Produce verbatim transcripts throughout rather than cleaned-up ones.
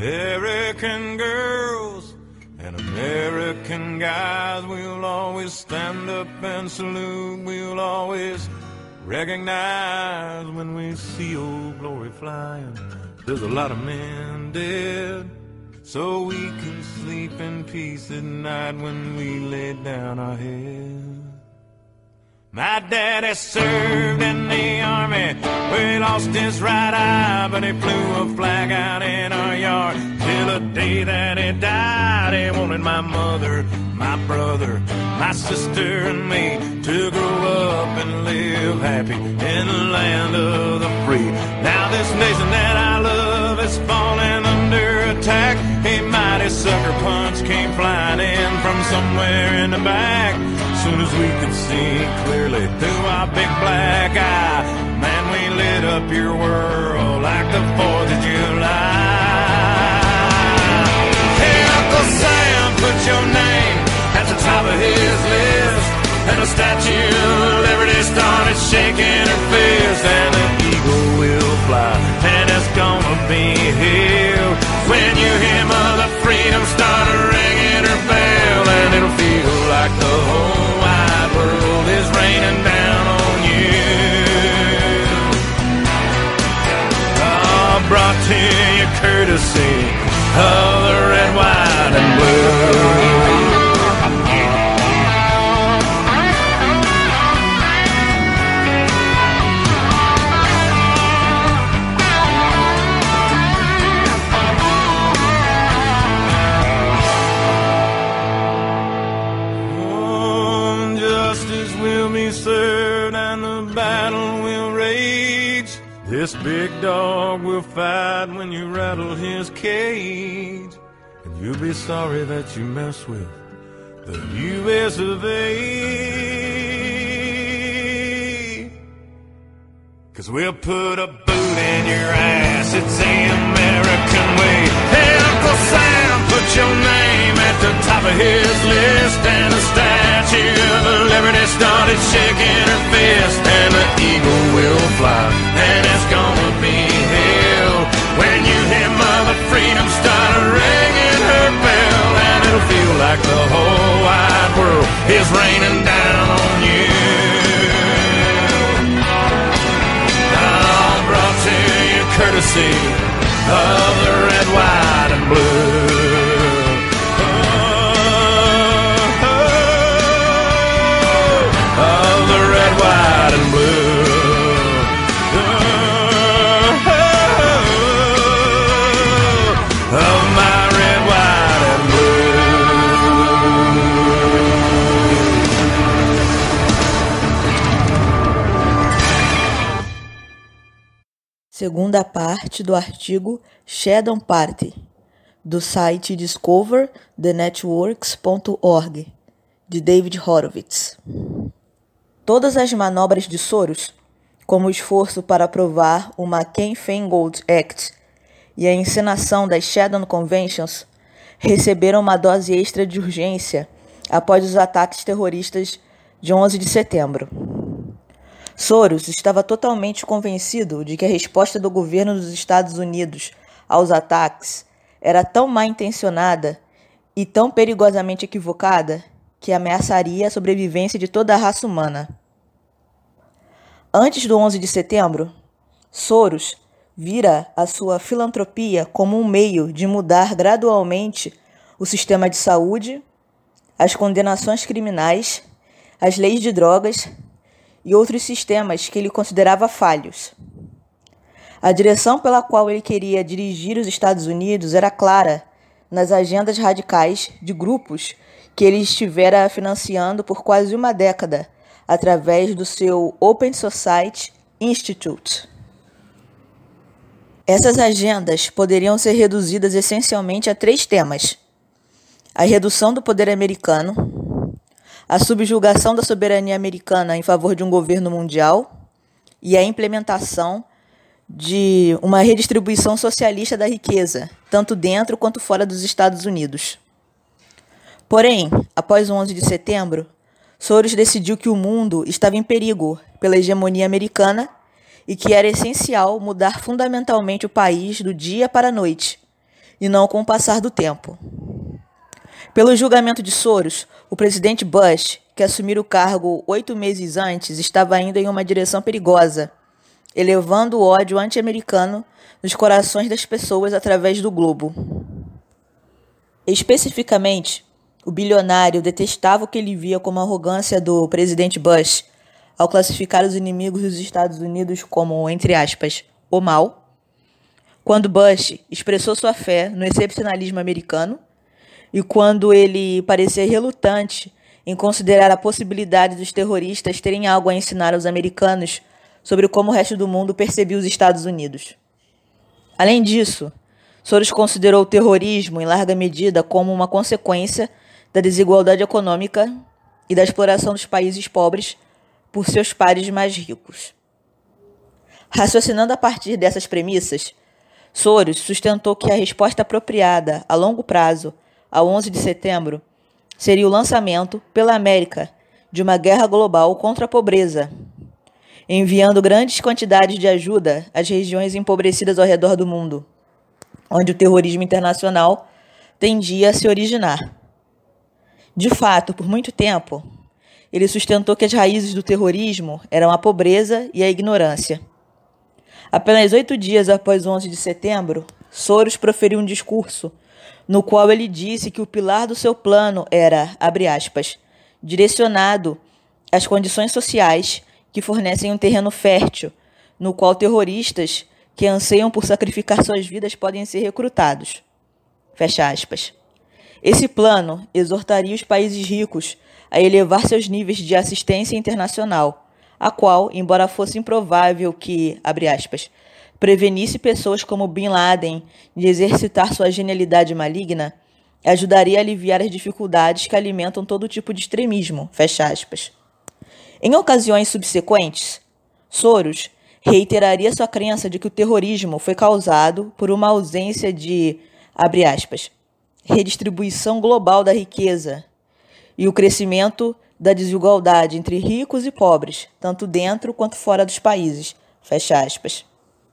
American girls and American guys, we'll always stand up and salute. We'll always recognize when we see old glory flying. There's a lot of men dead, so we can sleep in peace at night when we lay down our head. My daddy served in the army, where he lost his right eye, but he flew a flag out in our yard till the day that he died. He wanted my mother, my brother, my sister and me to grow up and live happy in the land of the free. Now this nation that I love is falling under attack. A mighty sucker punch came flying in from somewhere in the back. Soon as we could see clearly through our big black eye, man, we lit up your world like the fourth of July. Hey, Uncle Sam, put your name at the top of his list, and the Statue of Liberty started shaking her fist, and the eagle will fly, and it's gonna be here when you hear Mother Freedom start ringing her bell, and it'll feel like the whole wide world is raining down on you. Oh, brought to you courtesy of the red, white, and blue. Served and the battle will rage. This big dog will fight when you rattle his cage, and you'll be sorry that you mess with the U S of A. 'Cause we'll put a boot in your ass, it's the American way. Hey, Uncle Sam, put your name at the top of his list, and the Statue of Liberty started shaking her fist, and the eagle will fly, and it's gonna be hell when you hear Mother Freedom start ringing her bell, and it'll feel like the whole wide world is raining down on you. All brought to you courtesy of the red, white, and blue. Of the red, white, and blue. Oh, of my red, white, and blue. Segunda parte do artigo Shadow Party, do site discover the networks ponto org, de David Horowitz. Todas as manobras de Soros, como o esforço para aprovar o McCain-Feingold Act e a encenação das Shadow Conventions, receberam uma dose extra de urgência após os ataques terroristas de onze de setembro. Soros estava totalmente convencido de que a resposta do governo dos Estados Unidos aos ataques era tão mal intencionada e tão perigosamente equivocada que ameaçaria a sobrevivência de toda a raça humana. Antes do onze de setembro, Soros vira a sua filantropia como um meio de mudar gradualmente o sistema de saúde, as condenações criminais, as leis de drogas e outros sistemas que ele considerava falhos. A direção pela qual ele queria dirigir os Estados Unidos era clara nas agendas radicais de grupos que ele estivera financiando por quase uma década através do seu Open Society Institute. Essas agendas poderiam ser reduzidas essencialmente a três temas: a redução do poder americano, a subjugação da soberania americana em favor de um governo mundial e a implementação de uma redistribuição socialista da riqueza, tanto dentro quanto fora dos Estados Unidos. Porém, após o onze de setembro, Soros decidiu que o mundo estava em perigo pela hegemonia americana e que era essencial mudar fundamentalmente o país do dia para a noite, e não com o passar do tempo. Pelo julgamento de Soros, o presidente Bush, que assumira o cargo oito meses antes, estava indo em uma direção perigosa, elevando o ódio anti-americano nos corações das pessoas através do globo. Especificamente, o bilionário detestava o que ele via como a arrogância do presidente Bush ao classificar os inimigos dos Estados Unidos como, entre aspas, o mal, quando Bush expressou sua fé no excepcionalismo americano e quando ele parecia relutante em considerar a possibilidade dos terroristas terem algo a ensinar aos americanos sobre como o resto do mundo percebia os Estados Unidos. Além disso, Soros considerou o terrorismo, em larga medida, como uma consequência da desigualdade econômica e da exploração dos países pobres por seus pares mais ricos. Raciocinando a partir dessas premissas, Soros sustentou que a resposta apropriada a longo prazo ao onze de setembro seria o lançamento, pela América, de uma guerra global contra a pobreza, enviando grandes quantidades de ajuda às regiões empobrecidas ao redor do mundo, onde o terrorismo internacional tendia a se originar. De fato, por muito tempo, ele sustentou que as raízes do terrorismo eram a pobreza e a ignorância. Apenas oito dias após o onze de setembro, Soros proferiu um discurso no qual ele disse que o pilar do seu plano era, abre aspas, direcionado às condições sociais que fornecem um terreno fértil, no qual terroristas que anseiam por sacrificar suas vidas podem ser recrutados. Fecha aspas. Esse plano exortaria os países ricos a elevar seus níveis de assistência internacional, a qual, embora fosse improvável que, abre aspas, prevenisse pessoas como Bin Laden de exercitar sua genialidade maligna, ajudaria a aliviar as dificuldades que alimentam todo tipo de extremismo, fecha aspas. Em ocasiões subsequentes, Soros reiteraria sua crença de que o terrorismo foi causado por uma ausência de, abre aspas, redistribuição global da riqueza e o crescimento da desigualdade entre ricos e pobres, tanto dentro quanto fora dos países, fecha aspas.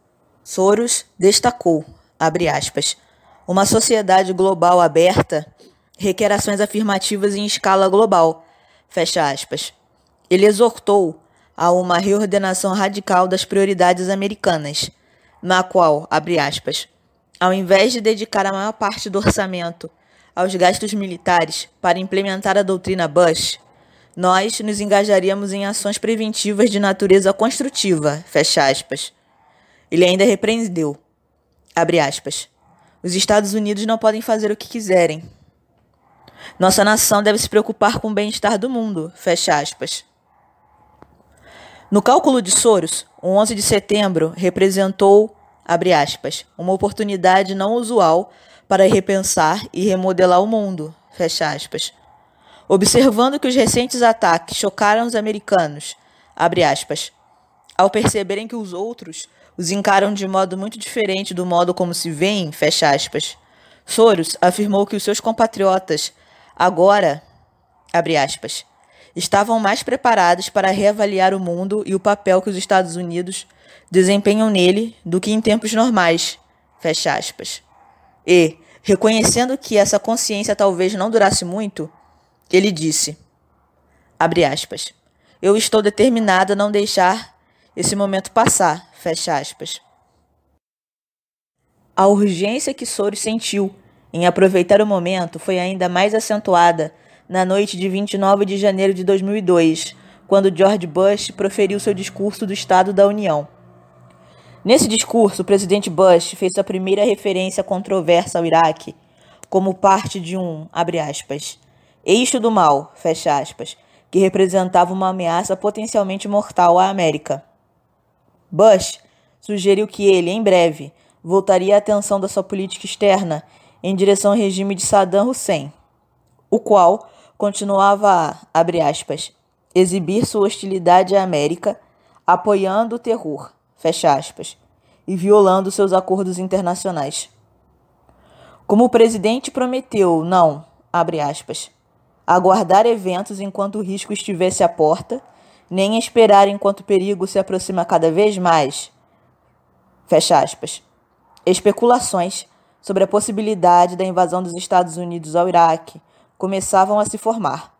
Soros destacou, abre aspas, uma sociedade global aberta requer ações afirmativas em escala global, fecha aspas. Ele exortou a uma reordenação radical das prioridades americanas, na qual, abre aspas, ao invés de dedicar a maior parte do orçamento aos gastos militares para implementar a doutrina Bush, nós nos engajaríamos em ações preventivas de natureza construtiva, fecha aspas. Ele ainda repreendeu, abre aspas, os Estados Unidos não podem fazer o que quiserem. Nossa nação deve se preocupar com o bem-estar do mundo, fecha aspas. No cálculo de Soros, o onze de setembro representou, abre aspas, uma oportunidade não usual para repensar e remodelar o mundo, fecha aspas. Observando que os recentes ataques chocaram os americanos, abre aspas, ao perceberem que os outros os encaram de modo muito diferente do modo como se veem, fecha aspas, Soros afirmou que os seus compatriotas agora, abre aspas, estavam mais preparados para reavaliar o mundo e o papel que os Estados Unidos desempenham nele do que em tempos normais, fecha aspas. E, reconhecendo que essa consciência talvez não durasse muito, ele disse, abre aspas, eu estou determinado a não deixar esse momento passar, fecha aspas. A urgência que Soros sentiu em aproveitar o momento foi ainda mais acentuada na noite de vinte e nove de janeiro de dois mil e dois, quando George Bush proferiu seu discurso do Estado da União. Nesse discurso, o presidente Bush fez sua primeira referência controversa ao Iraque como parte de um, abre aspas, eixo do mal, fecha aspas, que representava uma ameaça potencialmente mortal à América. Bush sugeriu que ele, em breve, voltaria a atenção da sua política externa em direção ao regime de Saddam Hussein, o qual continuava a, abre aspas, exibir sua hostilidade à América, apoiando o terror, fecha aspas, e violando seus acordos internacionais. Como o presidente prometeu não, abre aspas, aguardar eventos enquanto o risco estivesse à porta, nem esperar enquanto o perigo se aproxima cada vez mais, fecha aspas, especulações sobre a possibilidade da invasão dos Estados Unidos ao Iraque começavam a se formar.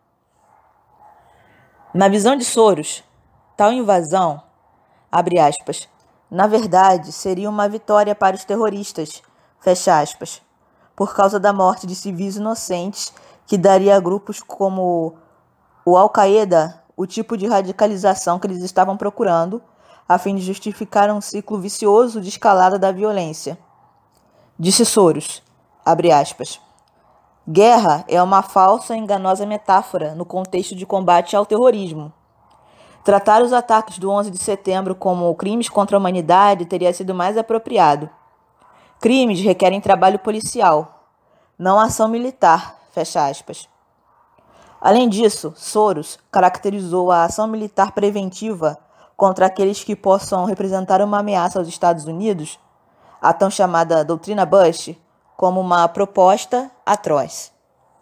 Na visão de Soros, tal invasão, abre aspas, na verdade seria uma vitória para os terroristas, fecha aspas, por causa da morte de civis inocentes que daria a grupos como o Al-Qaeda o tipo de radicalização que eles estavam procurando, a fim de justificar um ciclo vicioso de escalada da violência. Disse Soros, abre aspas, guerra é uma falsa e enganosa metáfora no contexto de combate ao terrorismo. Tratar os ataques do onze de setembro como crimes contra a humanidade teria sido mais apropriado. Crimes requerem trabalho policial, não ação militar, fecha aspas. Além disso, Soros caracterizou a ação militar preventiva contra aqueles que possam representar uma ameaça aos Estados Unidos, a tão chamada doutrina Bush, como uma proposta atroz.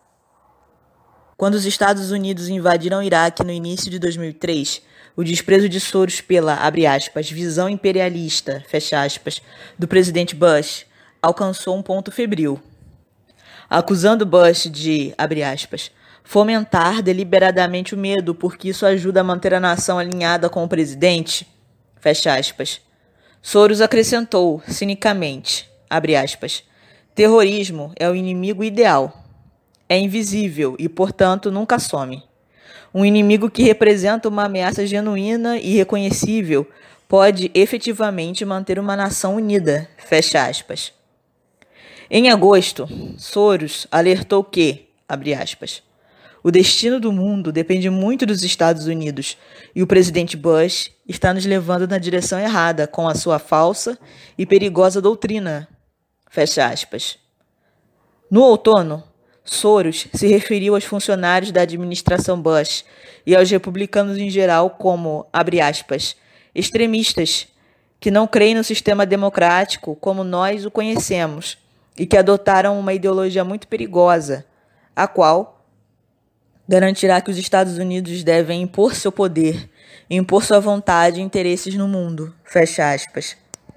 Quando os Estados Unidos invadiram o Iraque no início de dois mil e três, o desprezo de Soros pela, abre aspas, visão imperialista, fecha aspas, do presidente Bush alcançou um ponto febril. Acusando Bush de, abre aspas, fomentar deliberadamente o medo porque isso ajuda a manter a nação alinhada com o presidente, fecha aspas. Soros acrescentou, cinicamente, abre aspas, terrorismo é o inimigo ideal. É invisível e, portanto, nunca some. Um inimigo que representa uma ameaça genuína e reconhecível pode efetivamente manter uma nação unida, fecha aspas. Em agosto, Soros alertou que, abre aspas, o destino do mundo depende muito dos Estados Unidos e o presidente Bush está nos levando na direção errada com a sua falsa e perigosa doutrina, fecha aspas. No outono, Soros se referiu aos funcionários da administração Bush e aos republicanos em geral como, abre aspas, extremistas, que não creem no sistema democrático como nós o conhecemos e que adotaram uma ideologia muito perigosa, a qual garantirá que os Estados Unidos devem impor seu poder, impor sua vontade e interesses no mundo, fecha aspas.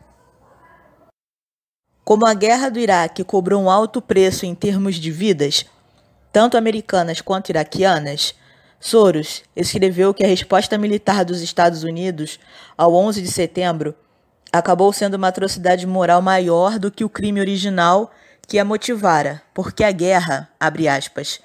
Como a guerra do Iraque cobrou um alto preço em termos de vidas, tanto americanas quanto iraquianas, Soros escreveu que a resposta militar dos Estados Unidos ao onze de setembro acabou sendo uma atrocidade moral maior do que o crime original que a motivara, porque a guerra, abre aspas,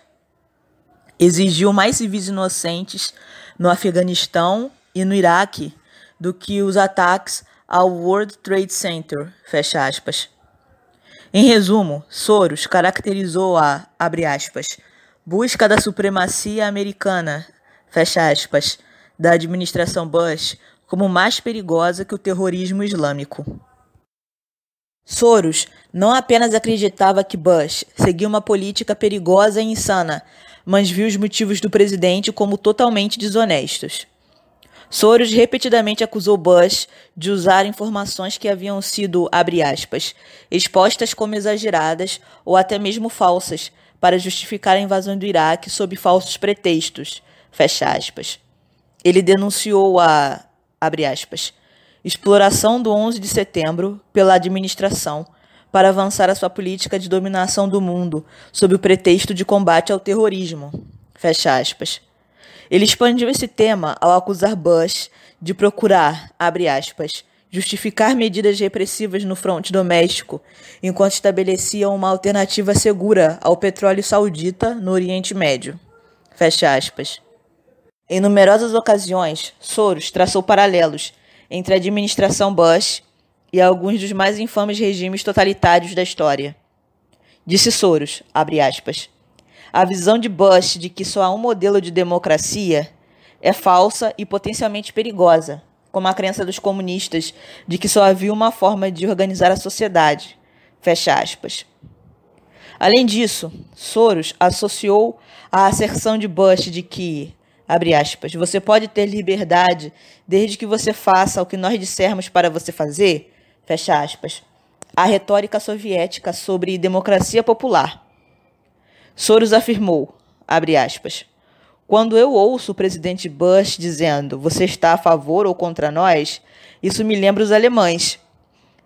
exigiu mais civis inocentes no Afeganistão e no Iraque do que os ataques ao World Trade Center, fecha aspas. Em resumo, Soros caracterizou a, abre aspas, busca da supremacia americana, fecha aspas, da administração Bush como mais perigosa que o terrorismo islâmico. Soros não apenas acreditava que Bush seguia uma política perigosa e insana, mas viu os motivos do presidente como totalmente desonestos. Soros repetidamente acusou Bush de usar informações que haviam sido, abre aspas, expostas como exageradas ou até mesmo falsas para justificar a invasão do Iraque sob falsos pretextos, fecha aspas. Ele denunciou a, abre aspas, exploração do onze de setembro pela administração para avançar a sua política de dominação do mundo sob o pretexto de combate ao terrorismo, fecha aspas. Ele expandiu esse tema ao acusar Bush de procurar, abre aspas, justificar medidas repressivas no fronte doméstico, enquanto estabelecia uma alternativa segura ao petróleo saudita no Oriente Médio, fecha aspas. Em numerosas ocasiões, Soros traçou paralelos entre a administração Bush e alguns dos mais infames regimes totalitários da história. Disse Soros, abre aspas, a visão de Bush de que só há um modelo de democracia é falsa e potencialmente perigosa, como a crença dos comunistas de que só havia uma forma de organizar a sociedade, fecha aspas. Além disso, Soros associou a asserção de Bush de que, abre aspas, você pode ter liberdade desde que você faça o que nós dissermos para você fazer, fecha aspas, à retórica soviética sobre democracia popular. Soros afirmou, abre aspas, quando eu ouço o presidente Bush dizendo você está a favor ou contra nós, isso me lembra os alemães.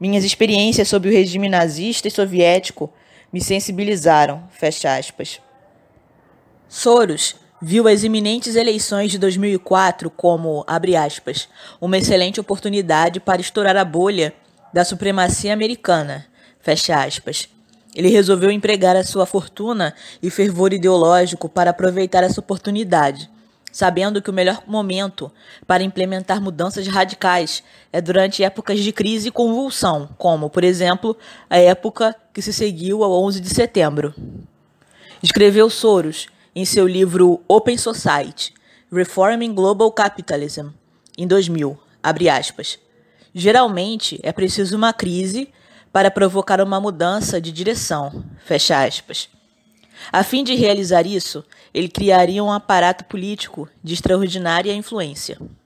Minhas experiências sob o regime nazista e soviético me sensibilizaram, fecha aspas. Soros viu as iminentes eleições de dois mil e quatro como, abre aspas, uma excelente oportunidade para estourar a bolha da supremacia americana, fecha aspas. Ele resolveu empregar a sua fortuna e fervor ideológico para aproveitar essa oportunidade, sabendo que o melhor momento para implementar mudanças radicais é durante épocas de crise e convulsão, como, por exemplo, a época que se seguiu ao onze de setembro. Escreveu Soros em seu livro Open Society, Reforming Global Capitalism, em dois mil, abre aspas. Geralmente é preciso uma crise para provocar uma mudança de direção, fecha aspas. A fim de realizar isso, ele criaria um aparato político de extraordinária influência.